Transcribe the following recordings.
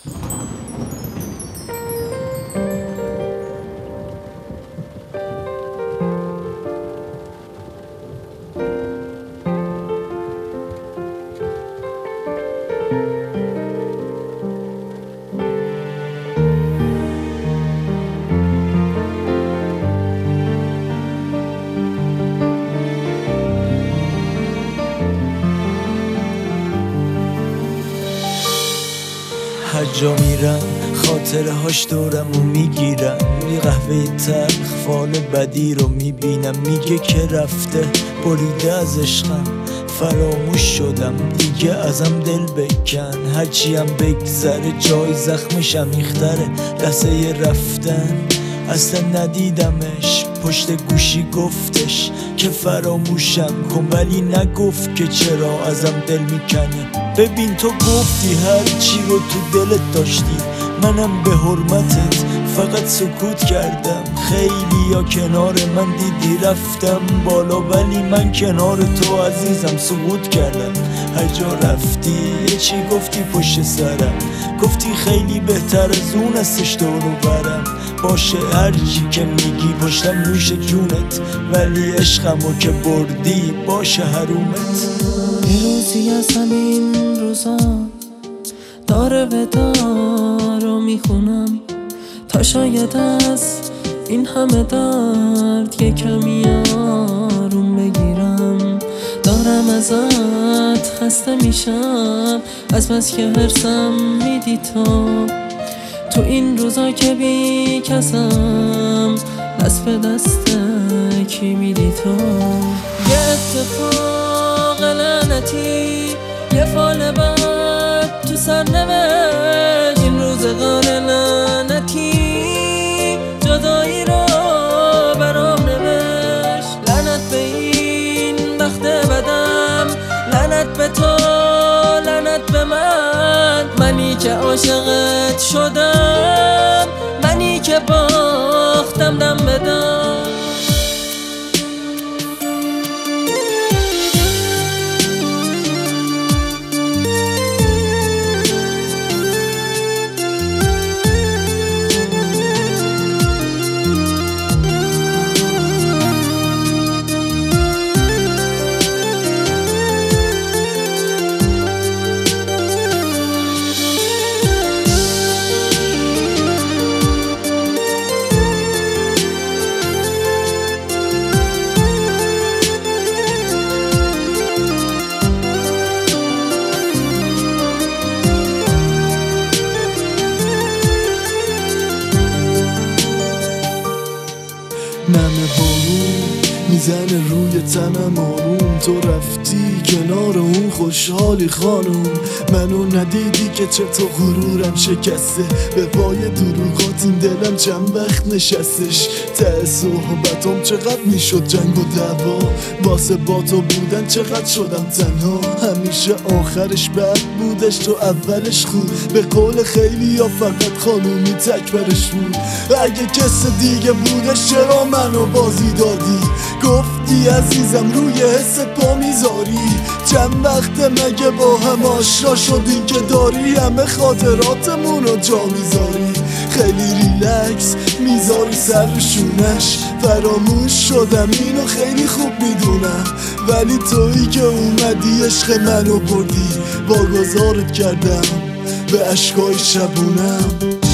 هر جا میرم خاطره هاش دورمو میگیرم، یه قهوه تلخ فال بدی رو میبینم، میگه که رفته بریده از عشقم، فراموش شدم دیگه ازم دل بکن، هرچی هم بگذره جای زخمش عمیق‌تره، لحظه رفتن اصلا ندیدمش، پشت گوشی گفتش که فراموشم کن، ولی نگفت که چرا ازم دل میکنه. ببین تو گفتی هر چی رو تو دلت داشتی، منم به حرمتت فقط سکوت کردم، خیلی یا کنار من دیدی رفتم بالا، ولی من کنار تو عزیزم سقوط کردم. هر جا رفتی یه چی گفتی پشت سرم، گفتی خیلی بهتر از اون استش دورو برم، باشه هر چی که میگی پشتم نوش جونت، ولی عشقمو که بردی باشه حرومت. یه روزی از همین روزا داره ودا رو میخونم، تا شاید از این همه درد یه کمی آروم بگیرم، دارم ازت خسته میشم از بس که حرصم میدی تو این روزا که بی کسم، دست به دست کی میدی تو. یه اتفاق لعنتی یه فال بد تو سر نوشت، این روزگار لعنتی جدایی رو برام نوشت، لعنت به این بخت بدم، لعنت به تو، لعنت به من، منی که عاشقت شدم، منی که باختم دم به دم. نمه بارون میزنه روی تنم آروم، تو رفتی کنار اون خوشحالی خانم، منو ندیدی که چطور غرورم شکسته، به پای دروغات این دلم چند وقت نشستش، ته صحبتام چقدر میشد جنگ و دعوا، واسه با تو بودن چقدر شدم تنها، همیشه آخرش بد بودش تو اولش خوب، به قول خیلی یا فقط خانومی تکبرش بود، اگه کس دیگه بودش چرا منو بازی دادی، گفتی عزیزم روی حس پا میذاری، چند وقت مگه با هم آشنا شدیم که داری همه خاطراتمونو جا میذاری، خیلی ریلکس میذاری سر شونش، فراموش شدم اینو خیلی خوب میدونم، ولی تویی که اومدی عشق منو بردی، واگذارت کردم به عشقای شبونم.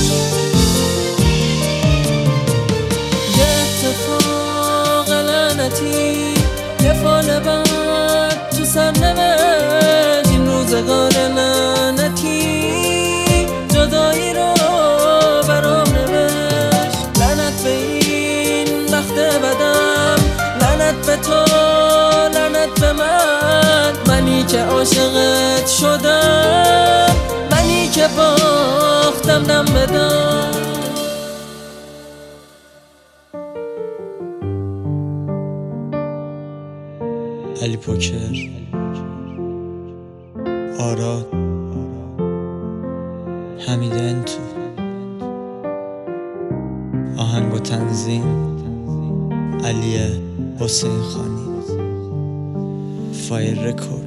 یه فال بد تو سر نوشت، این روزگار لعنتی جدایی رو برام نوشت، لعنت به این بخت بدم، لعنت به تو، لعنت به من، منی که عاشقت شدم، منی که باختم دم به دم. علی پوکر، آراد، حمید انتو، آهنگ و تنظیم علی حسین خانی، فایر رکورد.